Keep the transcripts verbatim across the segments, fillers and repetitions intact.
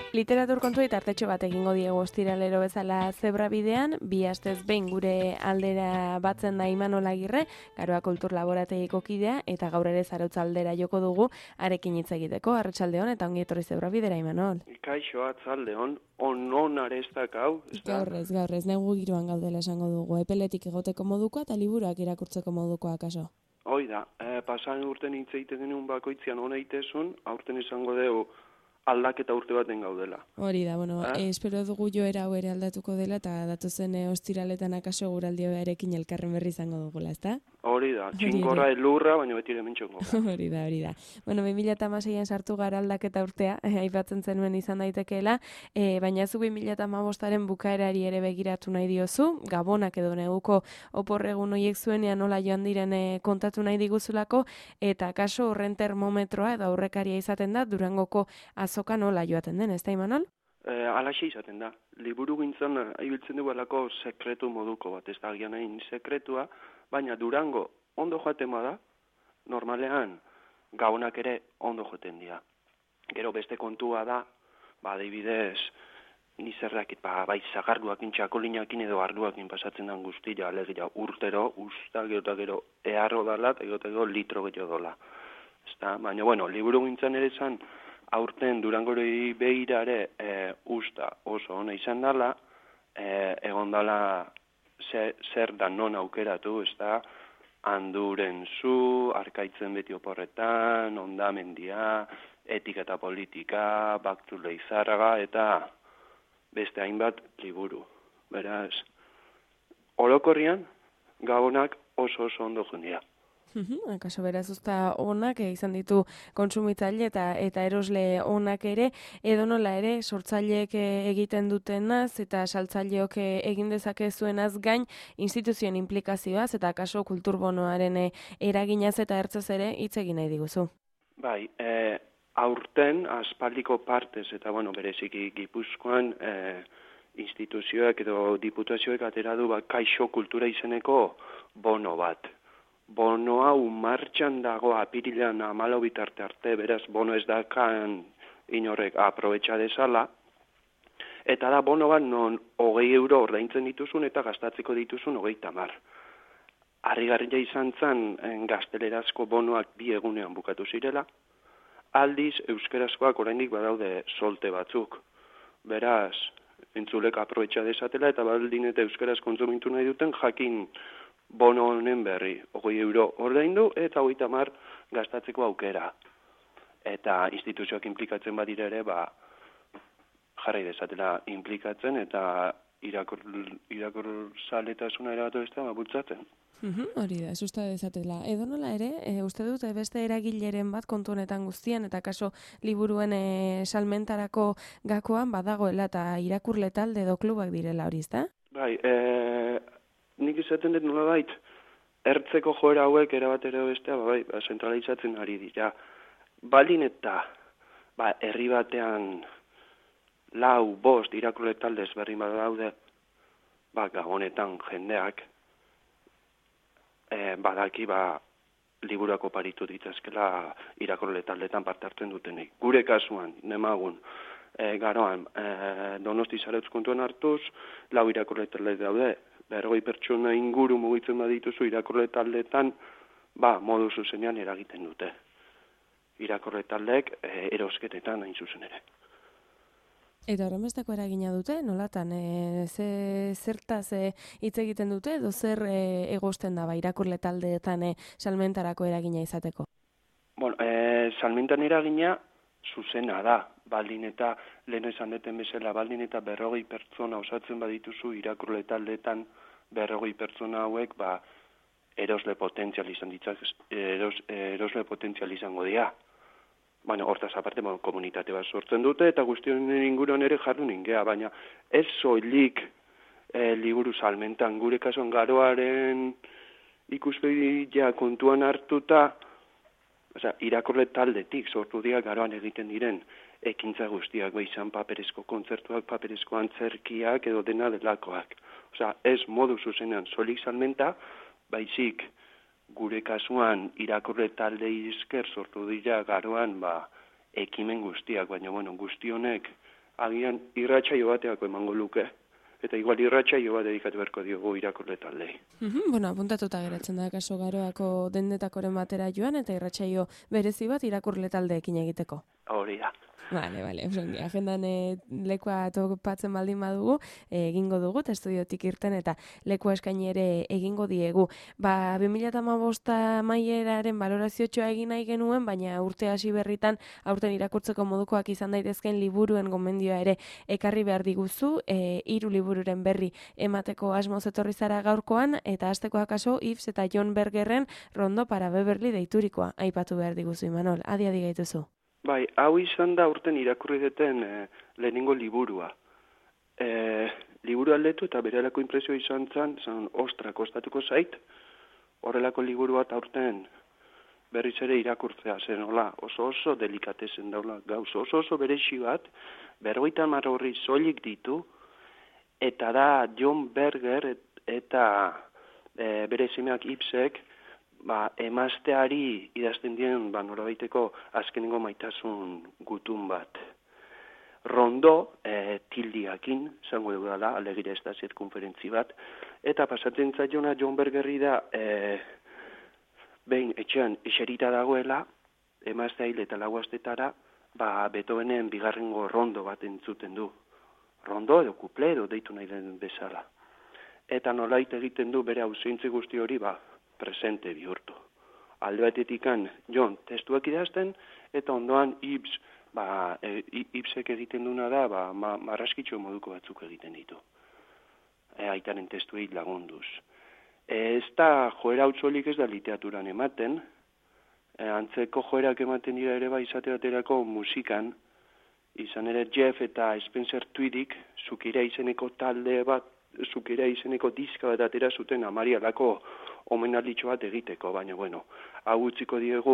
Literatur kontu eta artetxo bat egingo diego ostiralero bezala zebra bidean, bi astez behin gure aldera batzen da Imanol Agirre, Garoa Kultur Laborategiko kidea, eta gaur ere Zarautz aldera joko dugu, arekin hitz egiteko, arratsaldeon eta ongi etorri zebra bidera, Imanol. Kaixo, atzaldeon, on-on arestak hau. Gaur ez, gaur ez, negu giroan gaudela esango dugu, epeletik egoteko modukoa eta liburuak irakurtzeko modukoa, kaso? Hoi da, eh, pasan urten hitz egiten genuen bakoitzian hona itezun, aurten izango dugu aldaketa urte baten gaudela. Hori da, bueno, eh? espero dugu joera hau ere aldatuko dela eta datuzen e, ostiraletan akaso guraldio beharekin elkarren berri izango dugula, ezta? Hori da, txingorra elurra, baina beti ere mentxongo. Hori da, hori da. Bueno, bi mila hamaseian sartu gara aldaketa urtea, eh, aipatzen zenuen izan daitekeela, eh, baina zu bi mila hamabostaren bukaerari ere begiratu nahi diozu, gabonak edo neguko oporregun horiek zuenean nola joan diren eh, kontatu nahi diguzulako, eta kaso horren termometroa edo aurrekaria izaten da Durangoko azoka nola joaten den, ez da, Imanol? E, alaxe izaten da. Liburu gintzen ibiltzen dugu alako sekretu moduko bat, ez da agian hain sekretua, baina Durango ondo joaten da, normalean gabonak ere ondo joaten dira. Gero beste kontua da, ba, adibidez, nizerrakit, ba, bai zagarduakin, txakolinakin edo arduakin pasatzen den guztia, alegia urtero, usta, gero eta gero eharro dala, eta gero eta gero litro gehiago dola. Ezta? Baina, bueno, liburu gintzen ere zan, aurten Durangorei behirare e, usta oso ona izan dela, e, egon dela zer, zer da non aukeratu, ez da, Handuren zu, Arkaitzen beti oporretan, Ondamendia, Etika eta Politika, Baktu Leizarraga, eta beste hainbat liburu. Beraz, orokorrian, gabonak oso oso ondo jundia. Akaso beraz usta onak e, izan ditu kontsumitzaile eta eta erosle onak ere, edo nola ere sortzaileek egiten dutenaz eta saltzaileok egin dezakezuenaz gain instituzioen implikazioaz eta akaso kulturbonoaren e, eraginaz eta ertzez ere hitz egin nahi diguzu. Bai, e, aurten aspaldiko partez eta bueno, bereziki Gipuzkoan e, instituzioak edo diputazioek atera du ba, Kaixo Kultura izeneko bono bat. Bono hau martxan dago apirilean amalau bitarte arte, beraz, bono ez dakan inorek aprobetxa dezala, eta da bono bat non hogei euro ordaintzen dituzun eta gastatzeko dituzun hogei tamar. Harrigarria izan zen gaztelerazko bonoak bi egunean bukatu zirela, aldiz euskerazkoak oraindik badaude solte batzuk. Beraz, entzulek aprobetxa dezatela eta baldin eta euskaraz kontsumintu nahi duten jakin bono honen berri, hogei euro ordaindu eta hogei tamar gastatzeko aukera. Eta instituzioak implikatzen badira ere, ba, jarrai dezatela implikatzen eta irakur, irakur saletasuna erabatu ez da, ba, bultzatzen. Uhum, hori da, susta dezatela. Edo nola ere, e, uste dut, beste eragileren bat kontu honetan guztian, eta kaso liburuen e, salmentarako gakoan badagoela eta irakurle talde edo klubak direla hori, ezta? Bai, e, nik izaten dut nola bait, ertzeko joera hauek erabatera bestea, ba, bai, ba, zentralizatzen ari dira. Baldin eta, ba, herri batean lau, bost, irakurle talde ezberdin bat daude, ba, gabonetan jendeak, e, badaki, ba, liburako paritu ditazkela irakurle taldetan parte hartzen dutenik. Gure kasuan, nemagun, e, garoan, e, Donosti Zarautz kontuan hartuz, lau irakurle talde daude, berrogei pertsona inguru mugitzen badituzu irakurle taldetan, ba, modu zuzenean eragiten dute. Irakurle taldeek e, erosketetan hain zuzen ere. Eta horren bestako eragina dute, nolatan, e, ze, zertaz e, hitz egiten dute, edo zer e, egosten da, ba, irakurle taldeetan e, salmentarako eragina izateko? Bueno, e, salmentan eragina zuzena da, baldin eta lehen esan deten bezala, baldin eta berrogei pertsona osatzen badituzu irakurle taldeetan, berrogei pertsona hauek, ba, erosle potentzial izan ditzak, eros, erosle potentzial izango dira. Baina, hortaz aparte, bueno, komunitate bat sortzen dute, eta guztionen inguruan ere jardun ingea, baina ez soilik e, liburu salmentan, gure kasuan garoaren ikuspegia kontuan hartuta, oza, irakurle taldetik sortu dira garoan egiten diren ekintza guztiak, bai izan paperezko kontzertuak, paperezko antzerkiak edo dena delakoak. Oza, ez modu zuzenean solik salmenta, baizik gure kasuan irakurle talde izker sortu dira garoan ba, ekimen guztiak, baina bueno, guzti honek agian irratsaio bateako emango luke. Eta igual irratsaio bat dedikatu beharko diogu irakurle taldei. Mm-hmm, bueno, apuntatuta geratzen da, kaso garoako dendetakoren batera joan, eta irratsaio berezi bat irakurle taldeekin egiteko. Hori da. Bale, bale, agendan e, lekua topatzen baldin badugu, e, egingo dugu, eta estudiotik irten, eta lekua eskaini ere egingo diegu. Ba, bi mila hamabost amaieraren baloraziotxoa egin nahi genuen, baina urte hasi berritan, aurten irakurtzeko modukoak izan daitezken liburuen gomendioa ere ekarri behar diguzu, e, hiru libururen berri emateko asmoz etorri zara gaurkoan, eta hasteko akaso Yves eta John Bergerren Rondo para Beverly deiturikoa aipatu behar diguzu, Imanol, adi-adi gaituzu. Bai, hau izan da urten irakurri deten e, lehenengo liburua. E, liburu aldetu eta berelako impresio izan zen, zan, ostra, kostatuko zait, horrelako liburu bat aurten berriz ere irakurtzea zen, hola, oso oso delikatezen daula gauz, oso oso berexi bat, berroita hamar horri soilik ditu, eta da John Berger et, eta e, bere semeak Ipsek, ba, emazteari idazten dien, ba, norabaiteko azkenengo maitasun gutun bat. Rondo, e, tildiakin, zango dugu da, alegire ez da zirkunferentzi bat, eta pasatzen zaiona John Bergerri da, e, behin etxean eserita dagoela, emaztea hil eta laguaztetara, ba, Beethovenen bigarrengo rondo bat entzuten du. Rondo edo kuple edo deitu nahi den bezala. Eta nolait egiten du bere ausentzi guzti hori, ba, presente bihurtu. Alde batetikan, John, testuak idazten, eta ondoan Yves, ba, e, Yvesek egiten duna da, ba, ma, marraskitxo moduko batzuk egiten ditu. E, aitaren testuei lagunduz. E, ez da joera utzolik ez da literaturan ematen, e, antzeko joerak ematen dira ere ba izate baterako musikan, izan ere Jeff eta Spencer Twiddyk, Zukira izeneko talde bat, Zukira izeneko diska bat atera zuten amarialako omenalditxo bat egiteko, baina bueno, hau utziko diegu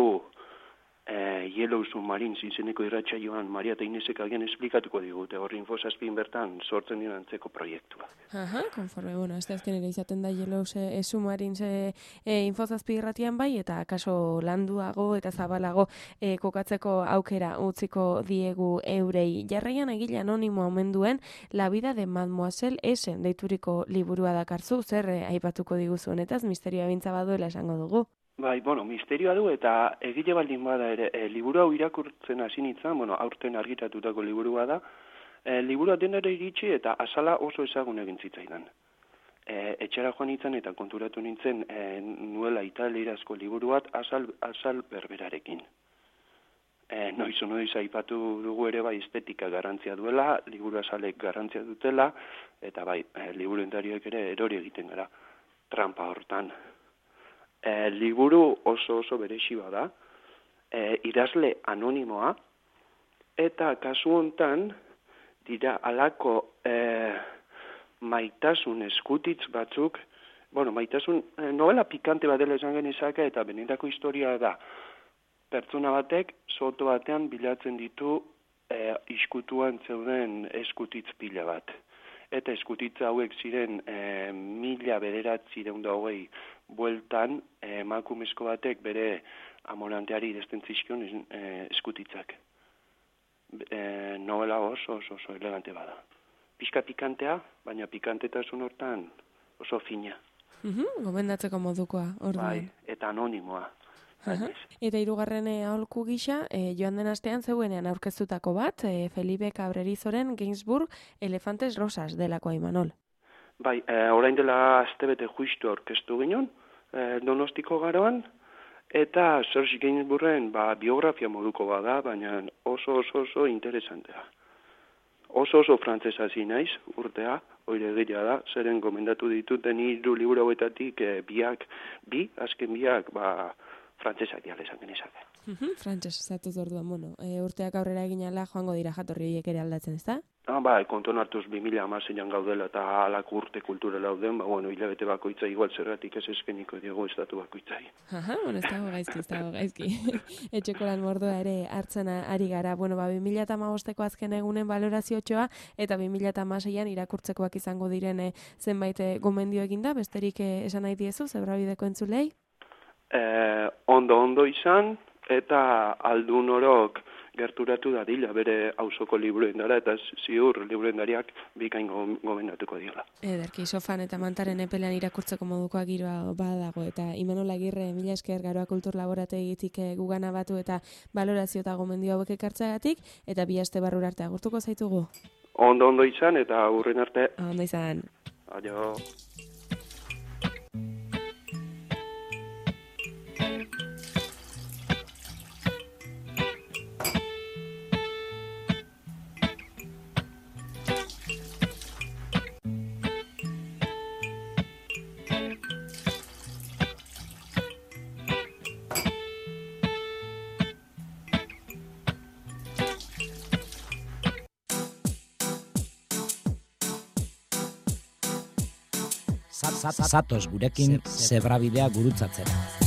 e, Yellow Submarines izeneko irratsaioan Maria eta Inesek agian esplikatuko digute, horri infosazpin bertan sortzen dira antzeko proiektua. Aha, konforme, bueno, ez da azken ere izaten da Yellow e, Submarines e, e, infozazpi irratian bai, eta kaso landuago eta zabalago e, kokatzeko aukera utziko diegu eurei. Jarraian egile anonimo omen duen La vida de Mademoiselle S deituriko liburua dakarzu, zer e, aipatuko diguzu honetaz, misterioa bintza baduela esango dugu. Bai, bueno, misterioa du eta egile baldin bada ere, e, liburu hau irakurtzen hasi nintzen, bueno, aurten argitatutako liburua da, e, liburua denera iritsi eta azala oso ezagun egin zitzaidan. E, etxera joan nintzen eta konturatu nintzen e, nuela italierazko liburu bat azal, azal berberarekin. E, noiz noiz aipatu dugu ere bai estetika garantzia duela, liburu azalek garantzia dutela, eta bai, e, liburuentariak ere erori egiten gara, trampa hortan. E, liburu oso oso berexi bada, e, idazle anonimoa, eta kasu hontan dira alako e, maitasun eskutitz batzuk, bueno, maitasun e, novela pikante bat dela esan genezake, eta benetako historia da, pertsona batek soto batean bilatzen ditu e, iskutuan zeuden eskutitz pila bat. Eta eskutitza hauek ziren e, mila bederatzireun da hogei bueltan e, emakumezko batek bere amoranteari idazten zizkion e, eskutitzak. E, novela oso, oso, oso elegante bada. Pixka pikantea, baina pikantetasun hortan oso fina. Mm-hmm, gomendatzeko modukoa, orduan. Bai, eta anonimoa. Aha. Eta hirugarren aholku gisa, e, joan den astean zeuenean aurkeztutako bat, e, Felipe Cabrerizoren Gainsbourg Elefantes Rosas delakoa, Imanol. Bai, e, orain dela astebete justu aurkeztu ginen, e, Donostiko garoan, eta Serge Gainsbourgen ba, biografia moduko bada, baina oso oso oso interesantea. Oso oso frantzesa naiz urtea, oire egia da, zeren gomendatu dituten hiru liburu hauetatik e, biak, bi, azken biak, ba, frantzesak diala esan genezake. Mm-hmm, Frantses, zatuz orduan, bueno, e, urteak aurrera eginala joango dira jatorri horiek ere aldatzen, ezta? Ah, ba, konton hartuz bi mila hamaseian gaudela eta halako urte kulturela dauden, ba, bueno, hilabete bakoitza igual zergatik ez eskeniko diogu estatu bakoitzai. Aha, bueno, ez dago gaizki, ez dago gaizki. Etxeko lan mordoa ere hartzen ari gara. Bueno, ba, bi mila hamabosteko azken egunen baloraziotxoa eta bi mila hamaseian irakurtzekoak izango direne zenbait gomendio eginda, besterik esan nahi diezu, Zebrabideko entzulei? Eh, ondo ondo izan, eta aldun orok gerturatu dadila bere auzoko liburuendara, eta ziur liburuendariak bikain gomendatuko diola. Ederki, sofan eta mantaren epelean irakurtzeko modukoa giroa badago, eta Imanol Agirre, mila esker Garoa Kultur Laborategitik gugana batu eta balorazio eta gomendio hauek ekartzeagatik, eta bi aste barrura arte agurtuko zaitugu. Ondo ondo izan eta aurren arte. Ondo izan. Adio. Zatoz gurekin zebrabidea gurutzatzera.